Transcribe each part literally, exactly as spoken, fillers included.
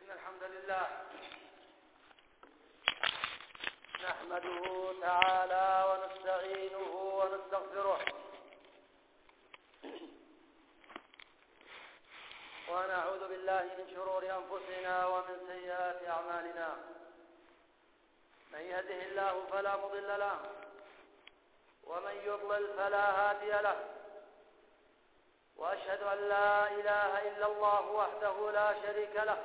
إن الحمد لله نحمده تعالى ونستعينه ونستغفره ونعوذ بالله من شرور أنفسنا ومن سيئات أعمالنا. من يهده الله فلا مضل له ومن يضلل فلا هادي له، وأشهد أن لا إله إلا الله وحده لا شريك له،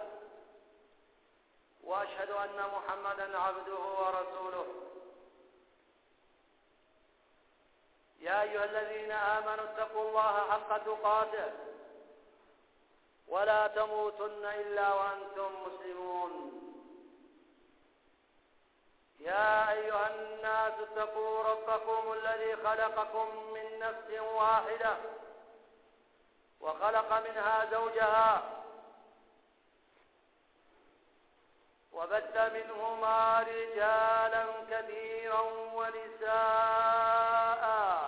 وأشهد أن محمدًا عبده ورسوله. يا أيها الذين آمنوا اتقوا الله حق تقاته ولا تموتن إلا وأنتم مسلمون. يا أيها الناس اتقوا ربكم الذي خلقكم من نفس واحدة وخلق منها زوجها وبث منهما رجالا كثيرا ونساء،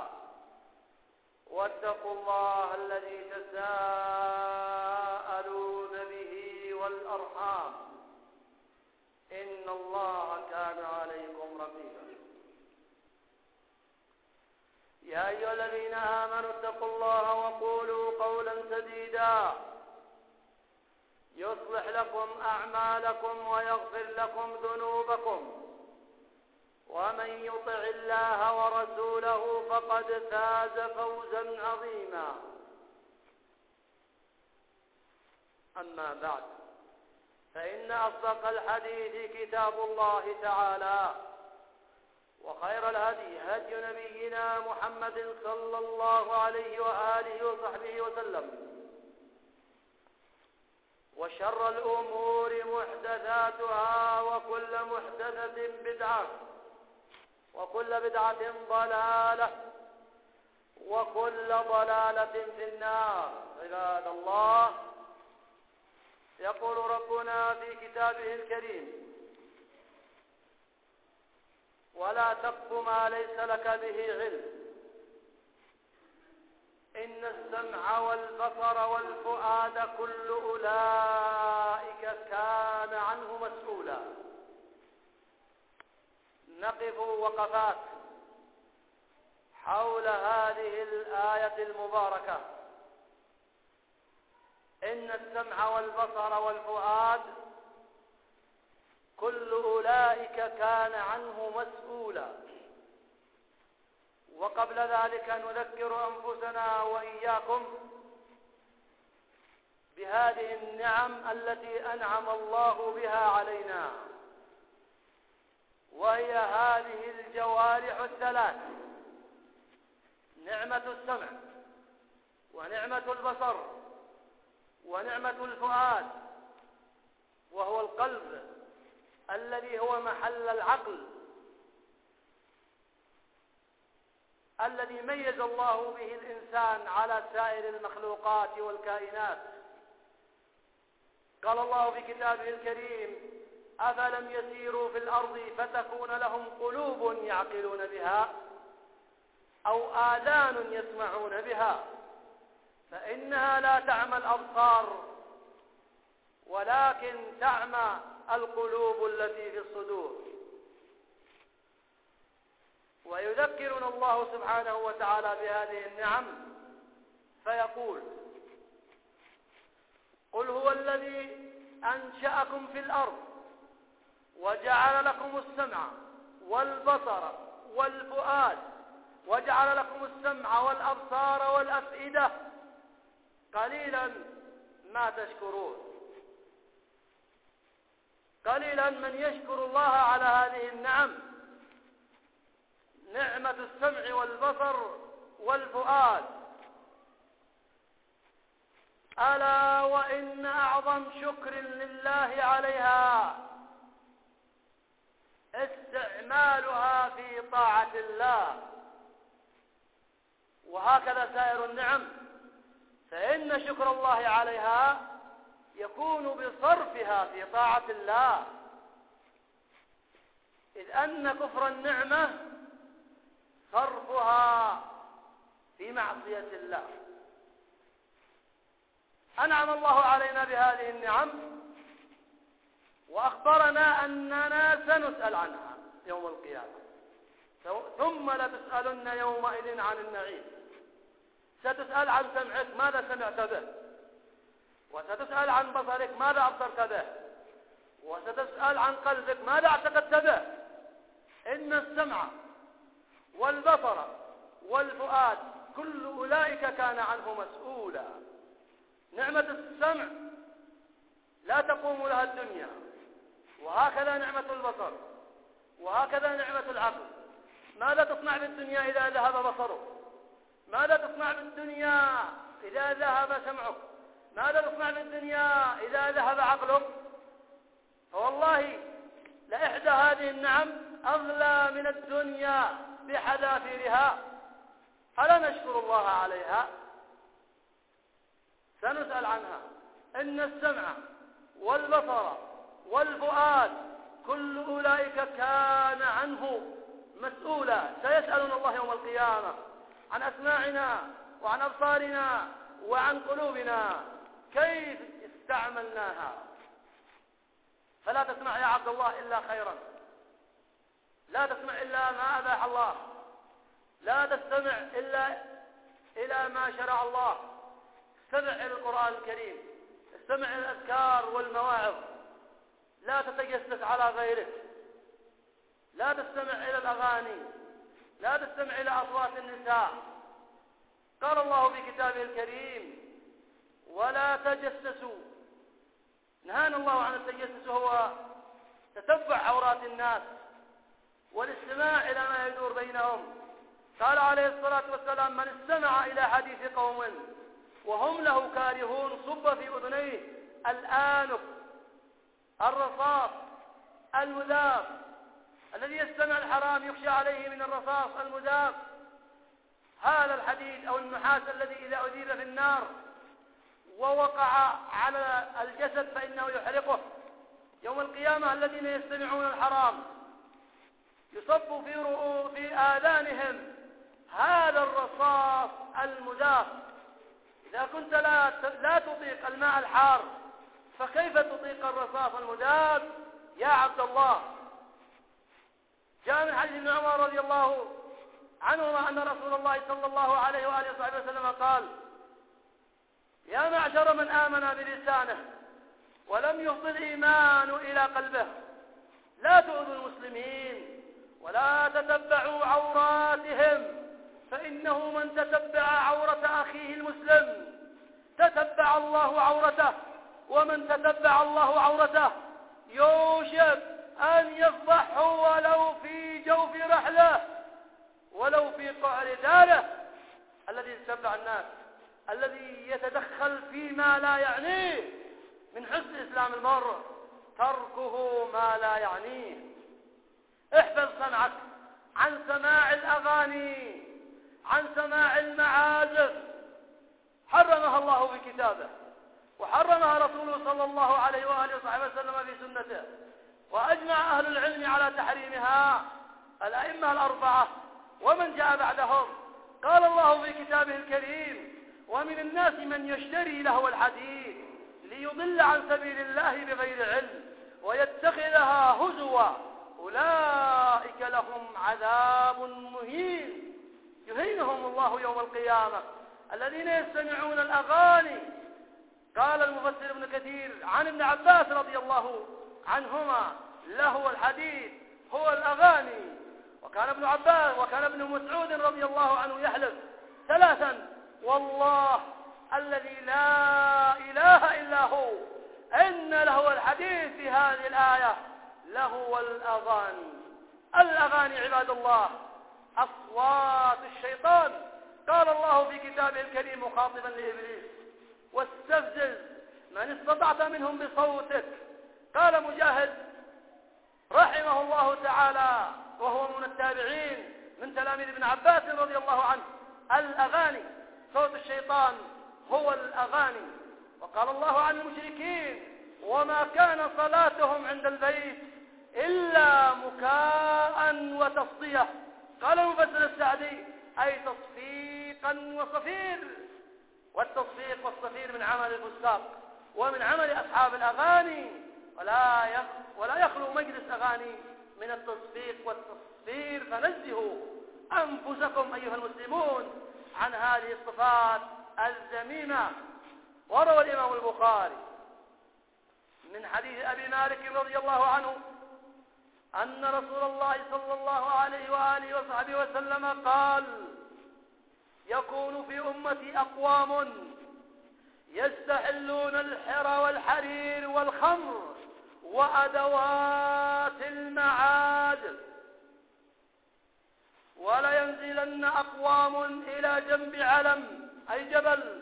واتقوا الله الذي تساءلون به والأرحام إن الله كان عليكم رقيبا. يا أيها الذين آمنوا اتقوا الله وقولوا قولا سديدا يصلح لكم أعمالكم ويغفر لكم ذنوبكم، ومن يطع الله ورسوله فقد فاز فوزا عظيما. أما بعد، فإن أصدق الحديث كتاب الله تعالى، وخير الهدي هدي نبينا محمد صلى الله عليه وآله وصحبه وسلم، وشر الأمور محدثاتها وكل محدثة بدعة وكل بدعة ضلالة وكل ضلالة في النار. عباد الله، يقول ربنا في كتابه الكريم: ولا تقف ما ليس لك به علم إن السمع والبصر والفؤاد كل أولئك كان عنه مسؤولا. نقف وقفات حول هذه الآية المباركة. إن السمع والبصر والفؤاد كل أولئك كان عنه مسؤولا. وقبل ذلك نذكر أنفسنا وإياكم بهذه النعم التي أنعم الله بها علينا، وهي هذه الجوارح الثلاث: نعمة السمع ونعمة البصر ونعمة الفؤاد، وهو القلب الذي هو محل العقل، الذي ميز الله به الإنسان على سائر المخلوقات والكائنات. قال الله في كتابه الكريم: أفلم يسيروا في الأرض فتكون لهم قلوب يعقلون بها أو آذان يسمعون بها فإنها لا تعمى الأبصار ولكن تعمى القلوب التي في الصدور. ويذكرنا الله سبحانه وتعالى بهذه النعم فيقول: قل هو الذي أنشأكم في الأرض وجعل لكم السمع والبصر والفؤاد وجعل لكم السمع والأبصار والأفئدة قليلا ما تشكرون. قليلا من يشكر الله على هذه النعم، نعمة السمع والبصر والفؤاد. ألا وإن أعظم شكر لله عليها استعمالها في طاعة الله. وهكذا سائر النعم، فإن شكر الله عليها يكون بصرفها في طاعة الله، إذ أن كفر النعمة صرفها في معصية الله. أنعم الله علينا بهذه النعم وأخبرنا أننا سنسأل عنها يوم القيامة، ثم لتسألن يومئذ عن النعيم. ستسأل عن سمعك ماذا سمعت به، وستسأل عن بصرك ماذا أبصرت به، وستسأل عن قلبك ماذا اعتقدت به. إن السمع والبصر والفؤاد كل أولئك كان عنه مسؤولا. نعمة السمع لا تقوم لها الدنيا، وهكذا نعمة البصر، وهكذا نعمة العقل. ماذا تصنع بالدنيا إذا ذهب بصرك؟ ماذا تصنع بالدنيا إذا ذهب سمعك؟ ماذا تصنع بالدنيا إذا ذهب عقلك؟ فوالله لإحدى هذه النعم أغلى من الدنيا بحذافيرها. ألا نشكر الله عليها؟ سنسأل عنها. إن السمع والبصر والفؤاد كل أولئك كان عنه مسؤولا. سيسألنا الله يوم القيامة عن أسماعنا وعن أبصارنا وعن قلوبنا كيف استعملناها. فلا تسمع يا عبد الله إلا خيرا، لا تسمع إلا ما أباح الله، لا تستمع إلا إلى ما شرع الله. استمع إلى القرآن الكريم، استمع إلى الأذكار والمواعظ، لا تتجسس على غيرك، لا تستمع إلى الأغاني، لا تستمع إلى أصوات النساء. قال الله في كتابه الكريم: ولا تجسسوا. نهانا الله عن التجسس، هو تتبع عورات الناس والاستماع إلى ما يدور بينهم. قال عليه الصلاة والسلام: من استمع إلى حديث قوم وهم له كارهون صب في أذنيه الآنف الرصاص المذاب. الذي يستمع الحرام يخشى عليه من الرصاص المذاب، هذا الحديد أو النحاس الذي إذا أذيب في النار ووقع على الجسد فإنه يحرقه. يوم القيامة الذين يستمعون الحرام يصب في رؤوس في آذانهم هذا الرصاص المذاب. إذا كنت لا لا تطيق الماء الحار فكيف تطيق الرصاص المذاب يا عبد الله؟ جاء من حديث ابن عمر رضي الله عنهما أن رسول الله صلى الله عليه وآله وصحبه وسلم قال: يا معشر من آمن بلسانه ولم يفض الإيمان إلى قلبه، لا تؤذوا المسلمين ولا تتبعوا عوراتهم، فإنه من تتبع عورة أخيه المسلم تتبع الله عورته، ومن تتبع الله عورته يوشك أن يفضحه ولو في جوف رحله ولو في قعر داره. الذي يتبع الناس، الذي يتدخل فيما لا يعنيه، من حسن إسلام المرء تركه ما لا يعنيه. احفظ سمعك عن سماع الأغاني، عن سماع المعازف، حرمها الله في كتابه، وحرمها رسوله صلى الله عليه وآله وصحبه وسلم في سنته، وأجمع أهل العلم على تحريمها، الأئمة الأربعة ومن جاء بعدهم. قال الله في كتابه الكريم: ومن الناس من يشتري لهو الحديث ليضل عن سبيل الله بغير علم ويتخذها هزوا أولئك لهم عذاب مهين يهينهم الله يوم القيامة. الذين يستمعون الأغاني. قال المفسر ابن كثير عن ابن عباس رضي الله عنهما: لهو الحديث هو الأغاني. وكان ابن عباس وكان ابن مسعود رضي الله عنه يحلف ثلاثا: والله الذي لا إله إلا هو إن لهو الحديث في هذه الآية لهو الأغاني. الأغاني عباد الله أصوات الشيطان. قال الله في كتابه الكريم مخاطبا لإبليس: واستفزز من استطعت منهم بصوتك. قال مجاهد رحمه الله تعالى وهو من التابعين من تلاميذ ابن عباس رضي الله عنه: الأغاني صوت الشيطان هو الأغاني. وقال الله عن المشركين: وما كان صلاتهم عند البيت إلا مكاء وتصدية. قال المفسر السعدي: أي تصفيقا وصفير. والتصفيق والصفير من عمل الفساق ومن عمل أصحاب الأغاني. ولا ولا يخلو مجلس أغاني من التصفيق والتصفير، فنزهوا أنفسكم أيها المسلمون عن هذه الصفات الذميمة. وروى الإمام البخاري من حديث أبي مالك رضي الله عنه أن رسول الله صلى الله عليه وآله وصحبه وسلم قال: يكون في أمتي أقوام يستحلون الحر والحرير والخمر وأدوات المعازف، ولينزلن أقوام إلى جنب علم أي جبل،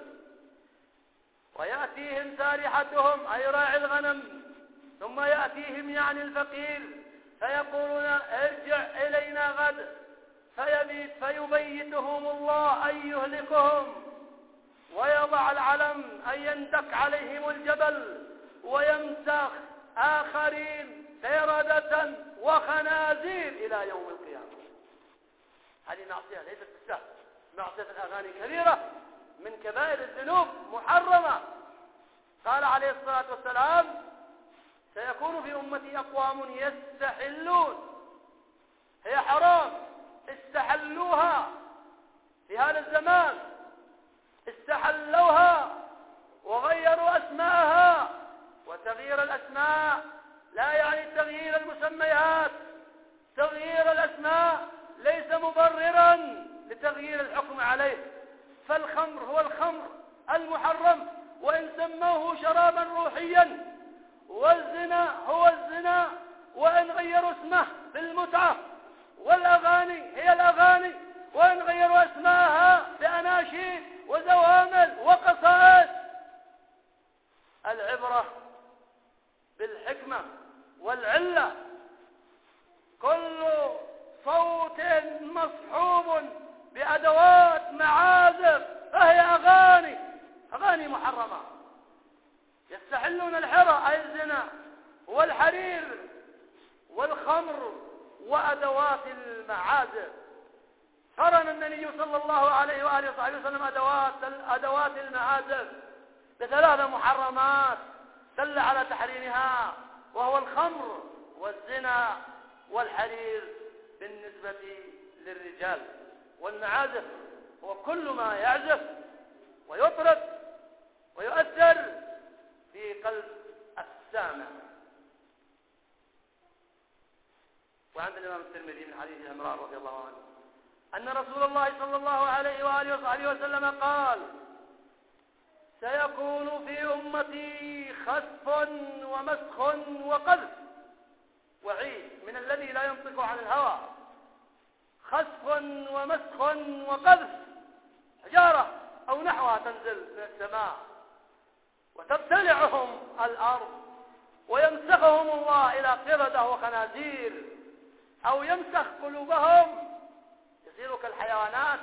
ويأتيهم سارحتهم أي راعي الغنم، ثم يأتيهم يعني الفقير فيقولون: ارجع إلينا غد، فيبيت فيبيتهم الله أن يهلكهم، ويضع العلم أن يندك عليهم الجبل، ويمسخ آخرين قردة وخنازير إلى يوم القيامة. هذه معصية ليست بالسهل، معصية الأغاني كبيرة من كبائر الذنوب محرمة. قال عليه الصلاة والسلام: سيكون في أمتي أقوام يستحلون، هي حرام استحلوها في هذا الزمان، استحلوها وغيروا أسماءها. وتغيير الأسماء لا يعني تغيير المسميات، تغيير الأسماء ليس مبررا لتغيير الحكم عليه، فالخمر هو الخمر المحرم وإن سموه شرابا روحيا، والزنا هو الزنا وإن غيروا اسمه بالمتعة، والأغاني هي الأغاني وإن غيروا اسماءها بأناشيد وزوامل وقصائد. العبرة بالحكمة والعلة. كل صوت مصحوب بأدوات معازف فهي أغاني، أغاني محرمة. يستحلون الحرى أي الزنا والحرير والخمر وأدوات المعازف. قرن النبي صلى الله عليه وآله وصحبه وسلم أدوات أدوات المعازف بثلاث محرمات دل على تحريمها، وهو الخمر والزنا والحرير بالنسبة للرجال. والمعازف هو كل ما يعزف ويطرب ويؤثر في قلب السامع. وعند الإمام الترمذي من حديث عمران رضي الله عنه أن رسول الله صلى الله عليه وآله وصحبه وسلم قال: سيكون في أمتي خسف ومسخ وقذف. وعيد من الذي لا ينطق عن الهوى. خسف ومسخ وقذف، حجارة أو نحوها تنزل من السماء وتبتلعهم الأرض، ويمسخهم الله إلى قردة وخنازير، أو يمسخ قلوبهم يصيروا كالحيوانات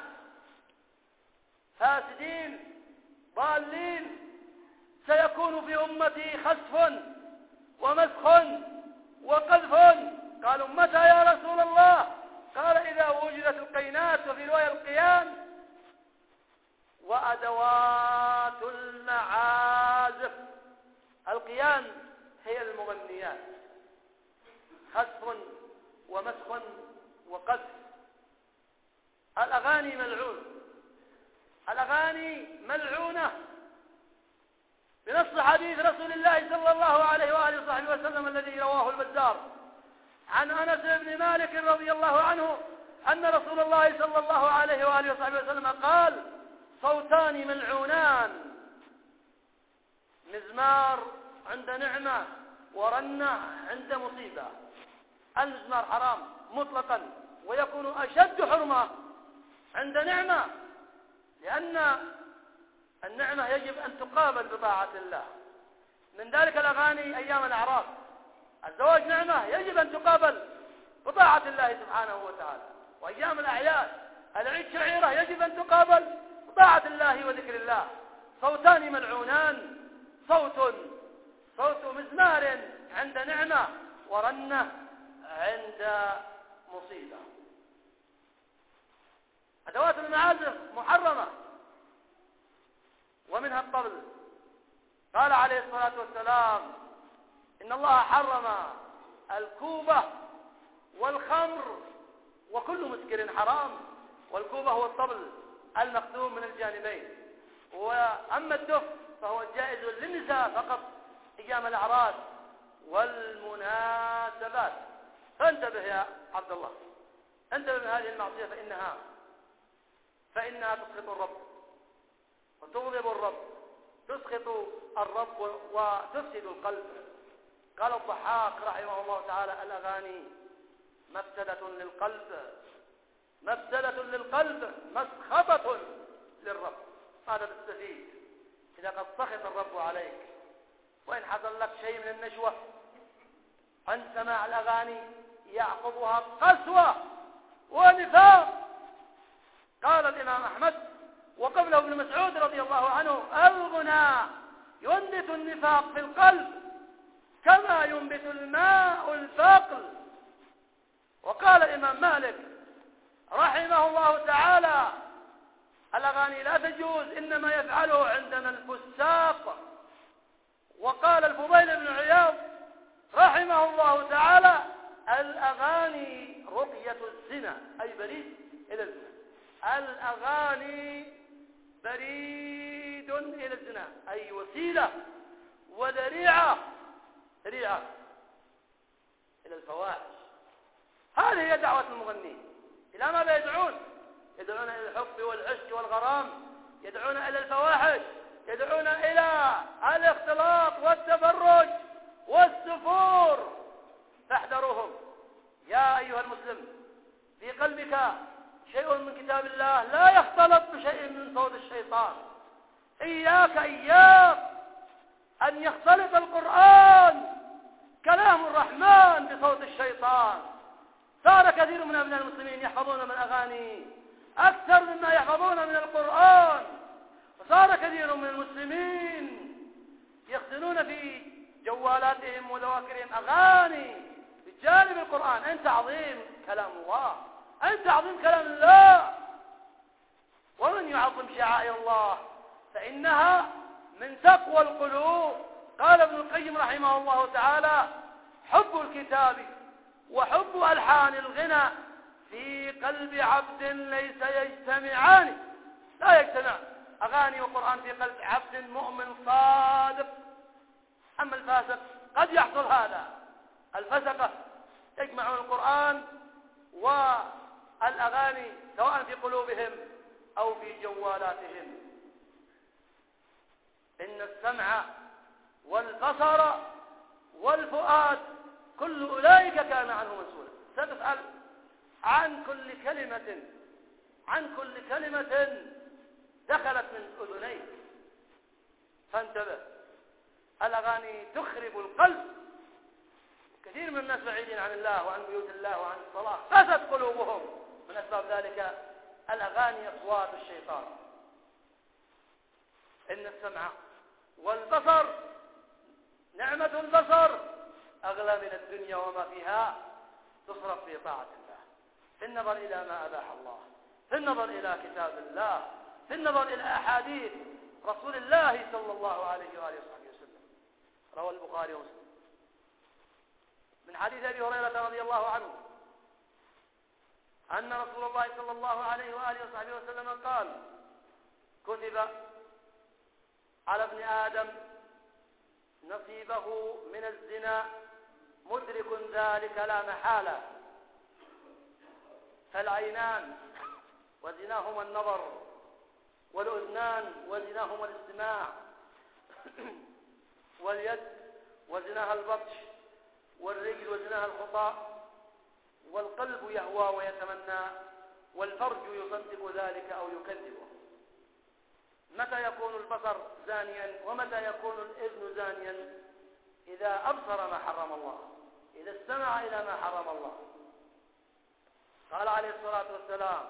فاسدين ضالين. سيكون في أمتي خسف ومسخ وقذف. قالوا: متى يا رسول الله؟ قال: إذا وجدت القينات، وفي رواية القيان، وأدوات المعازف. القيان هي المغنيات. خسف ومسخ وقذف. الأغاني ملعون، الأغاني ملعونة بنص حديث رسول الله صلى الله عليه وآله وصحبه وسلم الذي رواه البزار عن أنس بن مالك رضي الله عنه أن رسول الله صلى الله عليه وآله وصحبه وسلم قال: صوتان ملعونان، مزمار عند نعمة ورنة عند مصيبة. المزمار حرام مطلقا، ويكون أشد حرمة عند نعمة، لأن النعمة يجب أن تقابل بطاعة الله. من ذلك الأغاني أيام الأعراس، الزواج نعمة يجب أن تقابل بطاعة الله سبحانه وتعالى. وأيام الأعياد، العيد شعيرة يجب أن تقابل بطاعة الله وذكر الله. صوتان ملعونان، صوت صوت مزمار عند نعمة، ورنة عند مصيبة. أدوات المعازف محرمة، ومنها الطبل. قال عليه الصلاة والسلام: إن الله حرم الكوبة والخمر وكل مسكر حرام. والكوبة هو الطبل المختوم من الجانبين، وأما الدف فهو جائز للنساء فقط أيام الأعراس والمناسبات. فانتبه يا عبد الله، انتبه من هذه المعصية، فإنها فإنها تسخط الرب وتغضب الرب، تسخط الرب وتفسد القلب. قال الضحاك رحمه الله تعالى: الأغاني مفسدة للقلب، مفسدة للقلب مسخطة للرب. هذا تستفيد إذا قد سخط الرب عليك، وإن حصل لك شيء من النشوة عن سماع الأغاني يعقبها قسوة ونفاق. قال الإمام أحمد وقبله ابن مسعود رضي الله عنه: الغنى ينبت النفاق في القلب كما ينبت الماء البقل. وقال الإمام مالك رحمه الله تعالى: الأغاني لا تجوز، إنما يفعله عندنا الفساق. وقال الفضيل بن عياض رحمه الله تعالى: الأغاني رقية الزنا، أي بريد إلى الزنا. الأغاني بريد إلى الزنا، أي وسيلة وذريعة ذريعة إلى الفواحش. هذه هي دعوة المغنين. إلى ماذا يدعون؟ يدعون إلى الحب والعشق والغرام، يدعون إلى الفواحش، يدعون إلى الاختلاط والتبرج والسفور. فاحذروهم يا أيها المسلم. في قلبك شيء من كتاب الله لا يختلط بشيء من صوت الشيطان. إياك إياك أن يختلط القرآن كلام الرحمن بصوت الشيطان. صار كثير من أبناء المسلمين يحفظون من الأغاني أكثر مما يحفظون من القرآن، وصار كثير من المسلمين يخزنون في جوالاتهم وذواكرهم أغاني بجانب القرآن. أنت عظيم كلام الله، أنت عظيم كلام الله. ومن يعظم شعائر الله فإنها من تقوى القلوب. قال ابن القيم رحمه الله تعالى: حب الكتاب وحب ألحان الغنى في قلب عبد ليس يجتمعان. لا يجتمع أغاني وقرآن في قلب عبد مؤمن صادق. أما الفاسق قد يحصل هذا. الفسقة يجمعون القرآن والأغاني سواء في قلوبهم أو في جوالاتهم. إن السمع والبصر والفؤاد كل أولئك كان عنه مسؤولا. ستسأل عن كل كلمة عن كل كلمة دخلت من أذنيك. فانتبه، الأغاني تخرب القلب. كثير من الناس بعيدين عن الله وعن بيوت الله وعن الصلاة، فسد قلوبهم. من أسباب ذلك الأغاني أصوات الشيطان. إن السمع والبصر، نعمة البصر أغلى من الدنيا وما فيها، تصرف في طاعة الله، في النظر إلى ما أباح الله، في النظر إلى كتاب الله، في النظر إلى أحاديث رسول الله صلى الله عليه وآله وصحبه وسلم. رواه البخاري ومسلم من حديث أبي هريرة رضي الله عنه أن رسول الله صلى الله عليه وآله وصحبه وسلم قال: كتب على ابن آدم نصيبه من الزنا مدرك ذلك لا محالة. فالعينان وزناهما النظر، والأذنان وزناهما الاستماع، واليد وزناها البطش، والرجل وزناها الخطأ، والقلب يهوى ويتمنى، والفرج يصدق ذلك أو يكذبه. متى يكون البصر زانيا ومتى يكون الإذن زانيا؟ إذا أبصر ما حرم الله، إذا استمع إلى ما حرم الله. قال عليه الصلاة والسلام: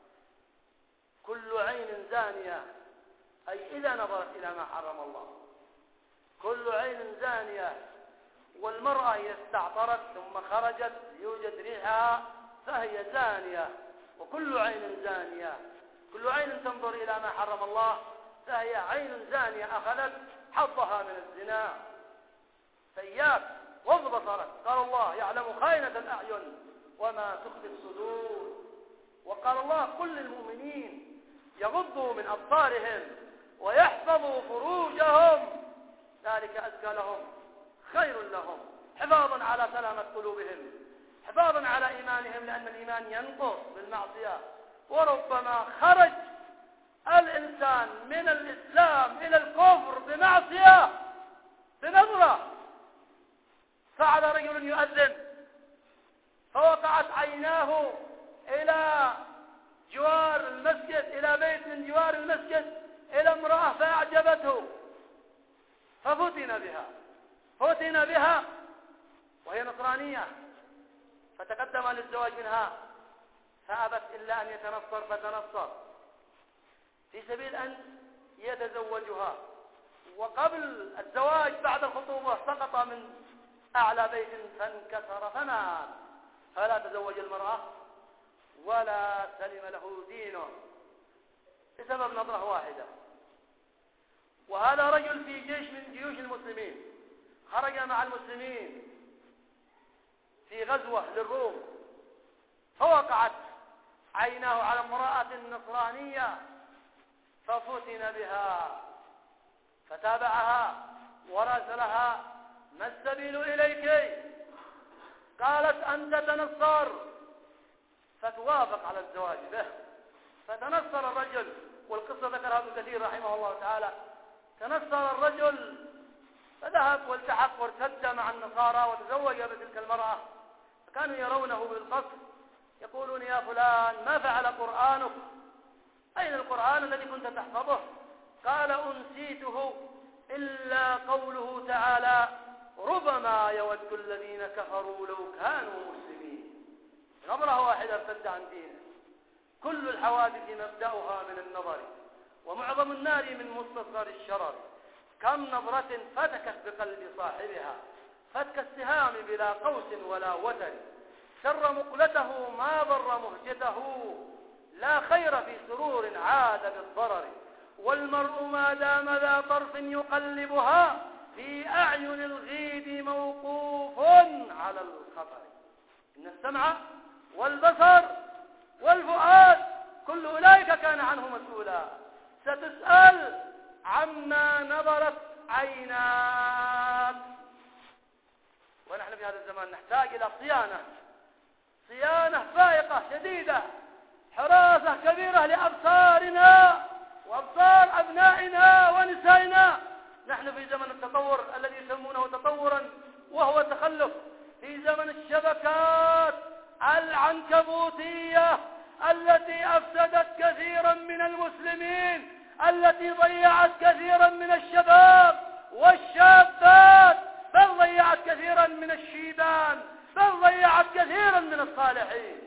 كل عين زانية، أي إذا نظرت إلى ما حرم الله. كل عين زانية. والمرأة إذا استعطرت ثم خرجت يوجد ريحها فهي زانية. وكل عين زانية، كل عين تنظر إلى ما حرم الله فهي عين زانية أخذت حظها من الزنا. فإياك غض بصرك. قال الله يعلم خائنة الأعين وما تخفي الصدور. وقال الله قل للمؤمنين يغضوا من أبصارهم ويحفظوا فروجهم ذلك أزكى لهم خير لهم، حفاظا على سلامة قلوبهم، حفاظا على إيمانهم، لأن الإيمان ينقص بالمعصية. وربما خرج الإنسان من الإسلام إلى الكفر بمعصية بنظرة. فعل رجل يؤذن فوقعت عيناه إلى جوار المسجد، إلى بيت من جوار المسجد، إلى امرأة فأعجبته ففتن بها فتن بها وهي نصرانية، فتقدم للزواج منها فأبت إلا أن يتنصر فتنصر في سبيل أن يتزوجها. وقبل الزواج بعد الخطوبة سقط من أعلى بيت فانكسر فمات، فلا تزوج المرأة ولا سلم له دينه بسبب نظرة واحدة. وهذا رجل في جيش من جيوش المسلمين، خرج مع المسلمين في غزوة للروم، فوقعت عيناه على امرأة نصرانية ففتن بها، فتابعها وراسلها ما السبيل إليك؟ قالت أنت تنصر، فتوافق على الزواج به. فتنصر الرجل، والقصة ذكرها ابن كثير رحمه الله تعالى. تنصر الرجل فذهب والتحق وارتد مع النصارى وتزوج بتلك المرأة، فكانوا يرونه بالقصر يقولون يا فلان ما فعل قرآنك؟ أين القرآن الذي كنت تحفظه؟ قال أنسيته إلا قوله تعالى ربما يود الذين كفروا لو كانوا مسلمين. نظرة واحدة ارتد عن دينه. كل الحوادث مبدأها من النظر، ومعظم النار من مستصغر الشرر. كم نظرة فتكت بقلب صاحبها فتك السهام بلا قوس ولا وتر، سر مقلته ما ضر مهجته، لا خير في سرور عاد بالضرر. والمرء ما دام ذا طرف يقلبها في أعين الغيد موقوف على الخطر. إن السمع والبصر والفؤاد كل أولئك كان عنه مسؤولا، ستسأل عما نظرت عيناك. ونحن في هذا الزمان نحتاج إلى صيانة صيانة فائقة شديدة، حراسة كبيرة لأبصارنا وأبصار أبنائنا ونسائنا. نحن في زمن التطور الذي يسمونه تطورا وهو تخلف، في زمن الشبكات العنكبوتية التي أفسدت كثيرا من المسلمين، التي ضيعت كثيرا من الشباب والشابات، بل ضيعت كثيرا من الشيبان، بل ضيعت كثيرا من الصالحين.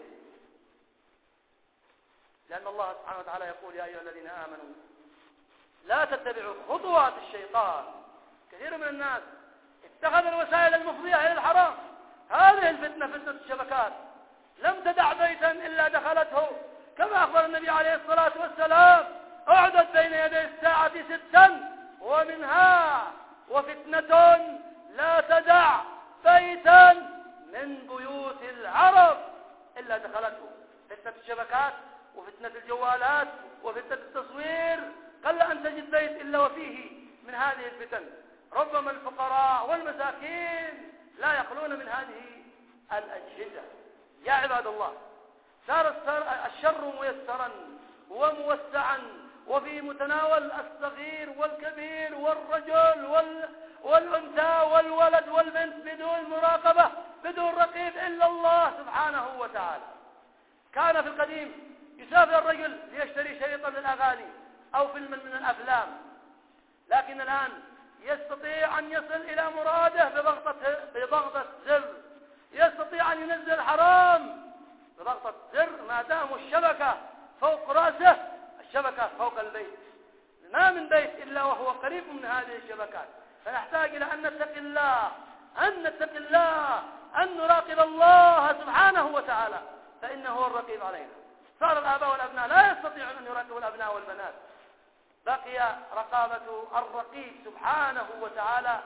لأن الله سبحانه وتعالى يقول يا أيها الذين آمنوا لا تتبعوا خطوات الشيطان. كثير من الناس اتخذ الوسائل المفضية إلى الحرام. هذه الفتنة فتنة الشبكات لم تدع بيتا إلا دخلته، كما أخبر النبي عليه الصلاة والسلام أعدت بين يدي الساعة ستا ومنها وفتنة لا تدع بيتا من بيوت العرب إلا دخلته. فتنة الشبكات وفتنة الجوالات وفتنة التصوير، قل أن تجد بيت إلا وفيه من هذه الفتن. ربما الفقراء والمساكين لا يخلون من هذه الأجهزة. يا عباد الله، صار الشر ميسرا وموسعا وفي متناول الصغير والكبير والرجل وال... والأنثى والولد والبنت بدون مراقبة بدون رقيب إلا الله سبحانه وتعالى. كان في القديم يسافر الرجل ليشتري شريطا للأغاني أو فيلما من الأفلام، لكن الآن يستطيع أن يصل إلى مراده بضغطة بضغطة زر، يستطيع أن ينزل حرام بضغطة زر ما دام الشبكة فوق رأسه، الشبكة فوق البيت. ما من بيت إلا وهو قريب من هذه الشبكات. فنحتاج إلى أن نتقي الله أن نتقي الله أن نراقب الله سبحانه وتعالى، فإنه هو الرقيب علينا. صار الآباء والأبناء لا يستطيعون أن يراقبوا الأبناء والبنات، بقي رقابة الرقيب سبحانه وتعالى،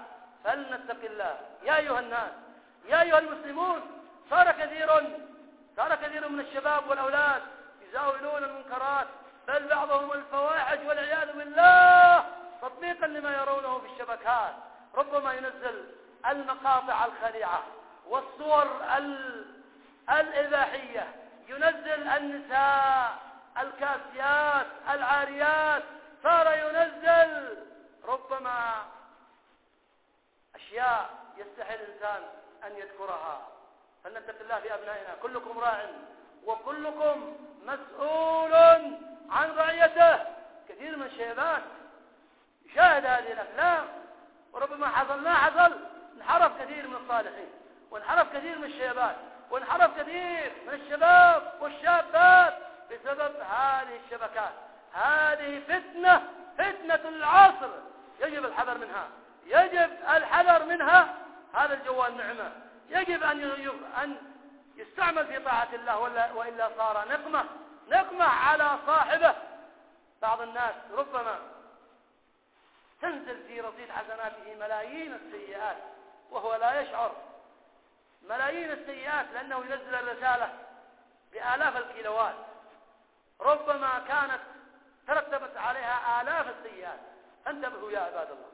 فلنتق الله يا أيها الناس، يا أيها المسلمون. صار كثير صار كثير من الشباب والأولاد يزاولون المنكرات، بل بعضهم الفواحش والعياذ بالله تطبيقا لما يرونه في الشبكات. ربما ينزل المقاطع الخليعة والصور الإباحية، ينزل النساء الكاسيات العاريات، صار ينزل ربما أشياء يستحي الإنسان أن يذكرها. فلنتق الله في أبنائنا. كلكم راع وكلكم مسؤول عن رعيته. كثير من الشباب يشاهد هذه الأفلام، وربما حصل ما حصل انحرف كثير من الصالحين، وانحرف كثير من الشباب، وانحرف كثير من الشباب والشابات بسبب هذه الشبكات. هذه فتنة، فتنة العصر، يجب الحذر منها، يجب الحذر منها. هذا الجوال نعمة، يجب أن يستعمل في طاعة الله، وإلا صار نقمة نقمة على صاحبه. بعض الناس ربما تنزل في رصيد حسناته ملايين السيئات وهو لا يشعر، ملايين السيئات، لأنه ينزل الرسالة بآلاف الكيلوات، ربما كانت ترتبت عليها آلاف السيئات. فانتبهوا يا عباد الله.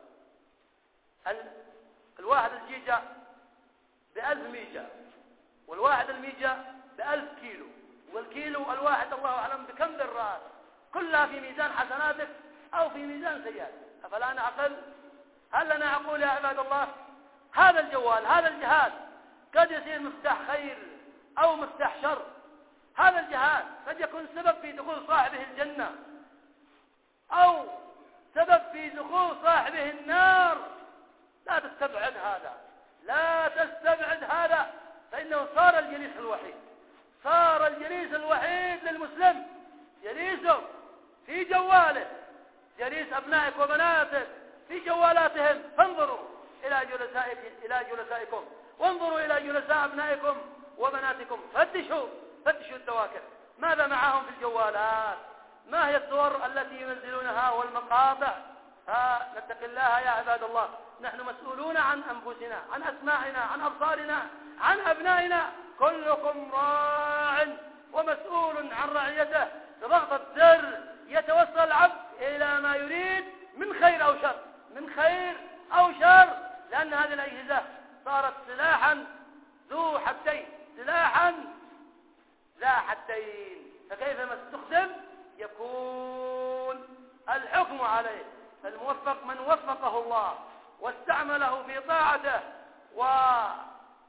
الواحد الجيجا بألف ميجا، والواحد الميجا بألف كيلو، والكيلو الواحد الله أعلم بكم بالرأس، كلها في ميزان حسناتك أو في ميزان سيئاتك. أفلا نعقل؟ هل لنا عقول يا عباد الله؟ هذا الجوال، هذا الجهاز قد يصير مفتاح خير أو مفتاح شر. هذا الجهاز قد يكون سبب في دخول صاحبه الجنة أو سبب في دخول صاحبه النار. لا تستبعد هذا، لا تستبعد هذا، فإنه صار الجليس الوحيد، صار الجليس الوحيد للمسلم، جليسه في جواله، جليس أبنائك وبناتك في جوالاتهم. فانظروا إلى جلسائكم إلى جلسائكم وانظروا إلى جلساء أبنائكم وبناتكم. فتشوا فتشوا التواكل، ماذا معهم في الجوالات؟ ما هي الصور التي ينزلونها والمقاطع؟ نتق الله يا عباد الله. نحن مسؤولون عن أنفسنا، عن أسماعنا، عن أبصارنا، عن أبنائنا. كلكم راع ومسؤول عن رعيته. بضغط الزر يتوصل العبد إلى ما يريد من خير أو شر، من خير أو شر، لأن هذه الأجهزة صارت سلاحا ذو حدين، سلاحا ذا حدين، فكيفما استخدم يكون الحكم عليه. فالموفق من وفقه الله واستعمله في طاعته، ومن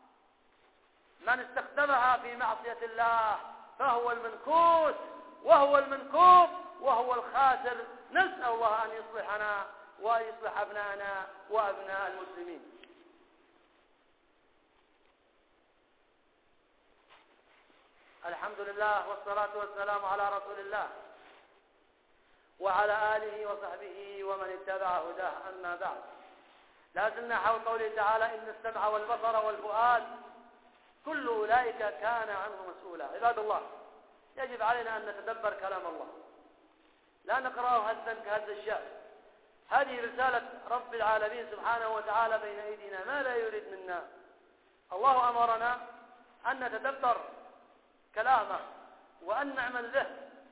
استخدمها في معصية الله فهو المنكوس وهو المنكوب وهو الخاسر. نسأل الله أن يصلحنا ويصلح أبناءنا وأبناء المسلمين. الحمد لله والصلاة والسلام على رسول الله وعلى آله وصحبه ومن اتبع هداه. أما بعد، لا زلنا حول قوله تعالى: إن السمع والبصر والفؤاد كل أولئك كان عنه مسؤولا. عباد الله، يجب علينا أن نتدبر كلام الله، لا نقرأه هزا كهز الشعر. هذه رسالة رب العالمين سبحانه وتعالى بين أيدينا. ماذا يريد منا؟ الله أمرنا أن نتدبر كلامه وأن نعمل به،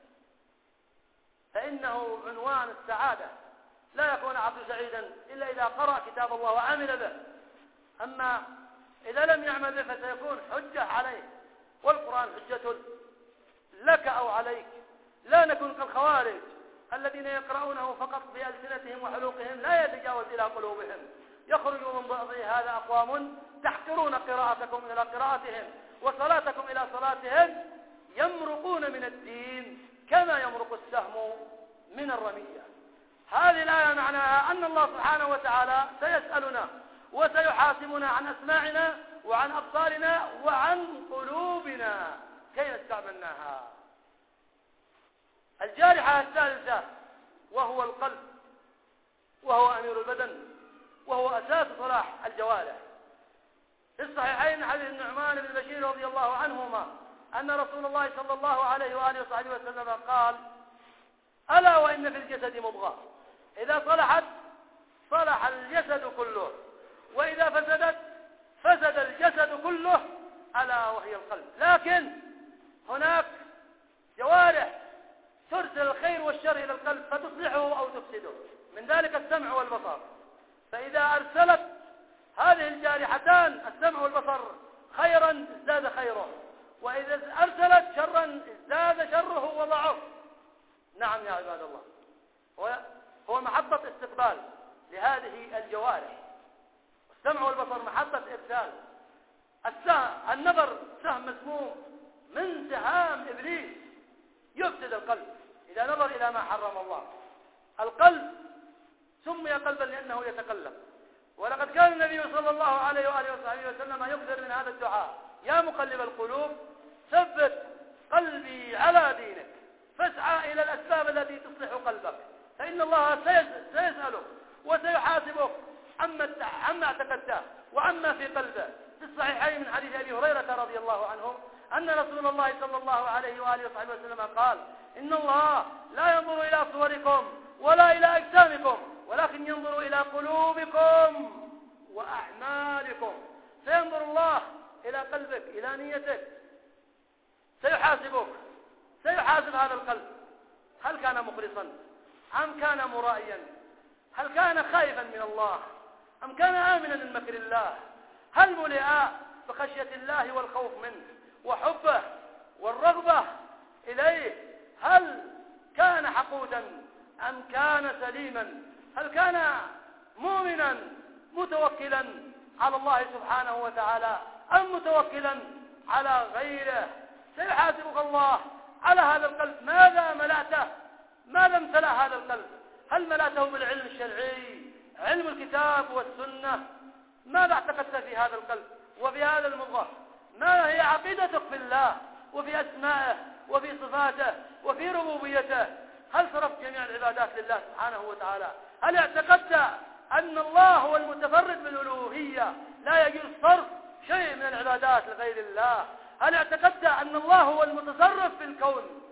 فإنه عنوان السعادة. لا يكون عبد سعيدا إلا إذا قرأ كتاب الله وعمل به، أما إذا لم يعمل به فسيكون حجة عليه، والقرآن حجة لك أو عليك. لا نكون كالخوارج الذين يقرؤونه فقط بألسنتهم وحلوقهم، لا يتجاوز إلى قلوبهم. يخرج من بعضه هذا أقوام تحقرون قراءتكم إلى قراءتهم وصلاتكم إلى صلاتهم، يمرقون من الدين كما يمرق السهم من الرمية. هذه الآية معناها أن الله سبحانه وتعالى سيسألنا وسيحاسبنا عن أسماعنا وعن أبصارنا وعن قلوبنا كيف استعملناها. الجارحة الثالثة وهو القلب، وهو أمير البدن، وهو أساس صلاح الجوارح. في الصحيحين حديث النعمان بن بشير رضي الله عنهما أن رسول الله صلى الله عليه وآله وصحبه وسلم قال: ألا وإن في الجسد مضغة إذا صلحت صلح الجسد كله، وإذا فسدت فسد الجسد كله ألا وهي القلب. لكن هناك جوارح ترسل الخير والشر إلى القلب فتصلحه أو تفسده، من ذلك السمع والبصر. فإذا أرسلت هذه الجارحتان السمع والبصر خيرا ازداد خيره، وإذا أرسلت شرا ازداد شره وضعف. نعم يا عباد الله، هو محطة استقبال لهذه الجوارح. السمع والبصر محطة إرسال. النظر سهم مسموم من سهام إبليس يفسد القلب إذا نظر إلى ما حرم الله. القلب سمي قلبا لأنه يتقلب، ولقد كان النبي صلى الله عليه وآله وصحبه وسلم يكثر من هذا الدعاء: يا مقلب القلوب ثبت قلبي على دينك. فاسعى إلى الأسباب التي تصلح قلبك، فإن الله سيسألك وسيحاسبك عما اعتقدته وعما في قلبه. في الصحيحين من حديث أبي هريرة رضي الله عنه أن رسول الله صلى الله عليه وآله وصحبه وسلم قال: إن الله لا ينظر إلى صوركم ولا إلى أجسامكم، ولكن ينظر إلى قلوبكم وأعمالكم. سينظر الله إلى قلبك، إلى نيتك، سيحاسبك، سيحاسب هذا القلب. هل كان مخلصا أم كان مرائيا؟ هل كان خائفا من الله أم كان آمنا من مكر الله؟ هل ملئ بخشية الله والخوف منه وحبه والرغبة إليه؟ هل كان حقودا أم كان سليما؟ هل كان مؤمنا متوكلا على الله سبحانه وتعالى أم متوكلا على غيره؟ سيحاسبك الله على هذا القلب. ماذا ملأته؟ ماذا امتلأ هذا القلب؟ هل ملأته بالعلم الشرعي، علم الكتاب والسنة؟ ماذا اعتقدت في هذا القلب وفي هذا المضغة؟ ما هي عقيدتك في الله وفي أسمائه وفي صفاته وفي ربوبيته؟ هل صرفت جميع العبادات لله سبحانه وتعالى؟ هل اعتقدت أن الله هو المتفرد بالألوهية لا يجوز صرف شيء من العبادات لغير الله؟ هل اعتقدت أن الله هو المتصرف في الكون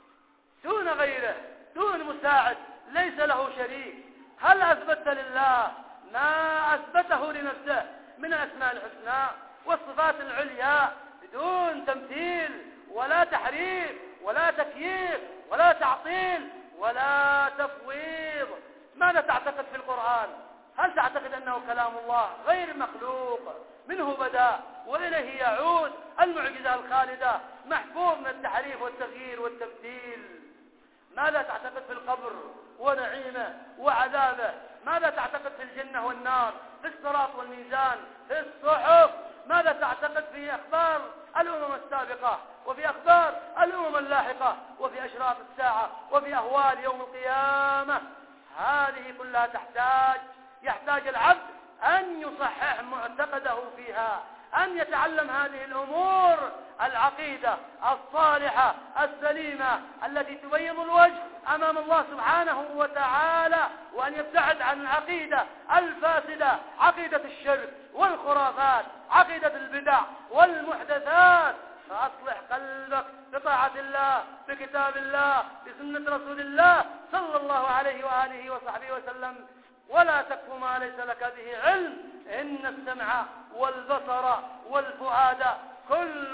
دون غيره، دون مساعد، ليس له شريك؟ هل أثبت لله ما أثبته لنفسه من الأسماء الحسنى والصفات العليا بدون تمثيل ولا تحريف ولا تكييف ولا تعطيل ولا تفويض؟ ماذا تعتقد في القرآن؟ هل تعتقد أنه كلام الله غير مخلوق، منه بدأ وإليه يعود، المعجزة الخالدة، محفوظ من التحريف والتغيير والتبديل؟ ماذا تعتقد في القبر ونعيمه وعذابه؟ ماذا تعتقد في الجنة والنار، في الصراط والميزان، في الصحف؟ ماذا تعتقد في أخبار الأمم السابقة وفي أخبار الأمم اللاحقة وفي أشراط الساعة وفي أهوال يوم القيامة؟ هذه كلها تحتاج يحتاج العبد أن يصحح معتقده فيها، أن يتعلم هذه الأمور، العقيدة الصالحة السليمة التي تبيض الوجه أمام الله سبحانه وتعالى، وأن يبتعد عن العقيدة الفاسدة، عقيدة الشرك والخرافات، عقيدة البدع والمحدثات. فأصلح قلبك بطاعة الله، بكتاب الله، بسنة رسول الله صلى الله عليه وآله وصحبه وسلم. ولا تكف ما ليس لك به علم، إن السمع والبصر والفؤاد كل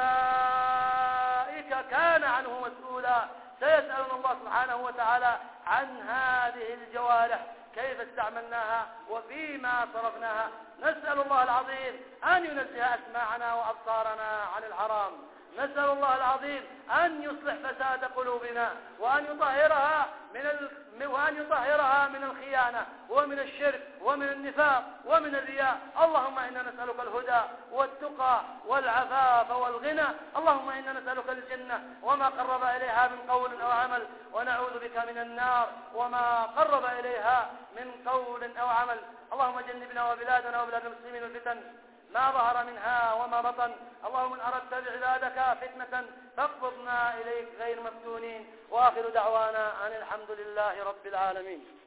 أولئك كان عنه مسؤولا. سيسألنا الله سبحانه وتعالى عن هذه الجوارح، كيف استعملناها وفيما صرفناها. نسأل الله العظيم أن ينزه أسماعنا وأبصارنا عن الحرام. نسأل الله العظيم أن يصلح فساد قلوبنا وأن يطهرها من ال... وأن يطهرها من الخيانة ومن الشرك ومن النفاق ومن الرياء. اللهم إنا نسألك الهدى والتقى والعفاف والغنى. اللهم إنا نسألك الجنة وما قرب إليها من قول أو عمل، ونعوذ بك من النار وما قرب إليها من قول أو عمل. اللهم جنبنا وبلادنا وبلاد المسلمين الفتن ما ظهر منها وما بطن. اللهم إن أردت بعبادك فتنة فاقبضنا إليك غير مفتونين. وآخر دعوانا أن الحمد لله رب العالمين.